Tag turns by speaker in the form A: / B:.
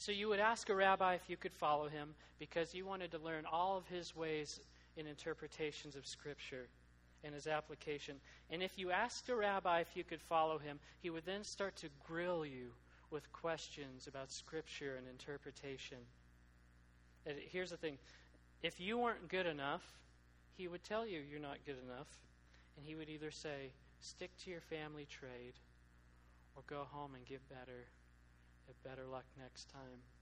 A: So you would ask a rabbi if you could follow him because you wanted to learn all of his ways in interpretations of Scripture and his application. And if you asked a rabbi if you could follow him, he would then start to grill you with questions about Scripture and interpretation. And here's the thing. If you weren't good enough, he would tell you you're not good enough. And he would either say, stick to your family trade or go home and get better luck next time.